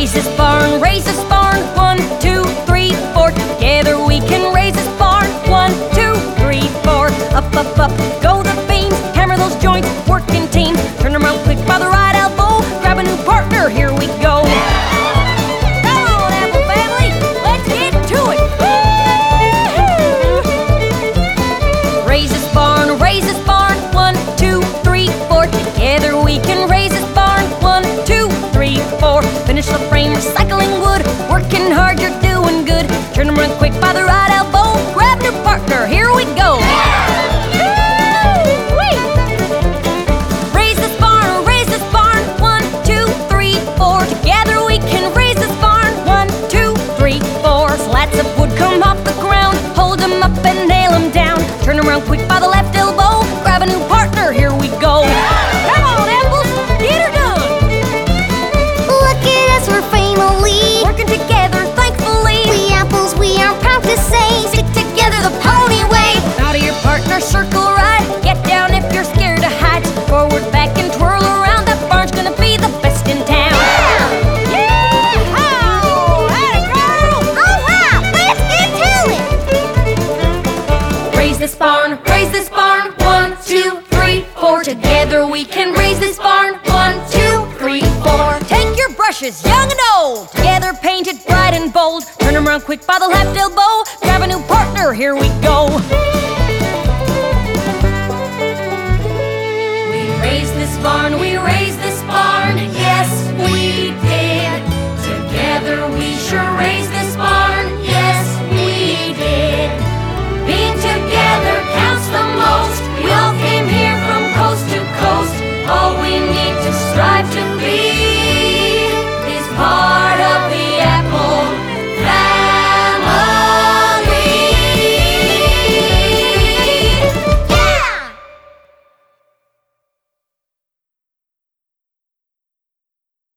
Raise this barn, raise this barn. 1, 2, 3, 4. Together we can raise this barn. 1, 2, 3, 4. Up, up, up, go the beams. Hammer those joints, working teams. Turn them around quick by the right elbow. Grab a new partner, here we go. Come on, Apple family, let's get to it. Woo-hoo! Raise this barn, raise this barn. 1, 2, 3, 4. Together we can raise this barn. 1, 2, 3, 4. Finish the frame, recycling wood. Working hard, you're doing good. Turn them around quick by the right elbow. Grab your partner, here we go. Woo-wee! Raise this barn, raise this barn. 1, 2, 3, 4. Together we can raise this barn. 1, 2, 3, 4. Slats of wood come off the ground. Hold them up and nail them down. Turn them around quick by the left elbow. Grab a new partner, here we go. Come on, apples, get her done. Look at us, we're family. Working together, thankfully. We apples, we are proud to say, stick together the pony way. Bow to your partner, circle right. Get down if you're scared of heights. Forward, back, and twirl around. That barn's gonna be the best in town. Yee-haw! Atta girl! All right, let's get to it. Raise this barn, raise this barn. 1, 2, 3, 4. Together we can raise this barn. 1, 2, 3, 4. Take your brushes, young and old. Together painted bright and bold. Turn them around quick by the left elbow. Grab a new partner, here we go. We raise this barn, we raise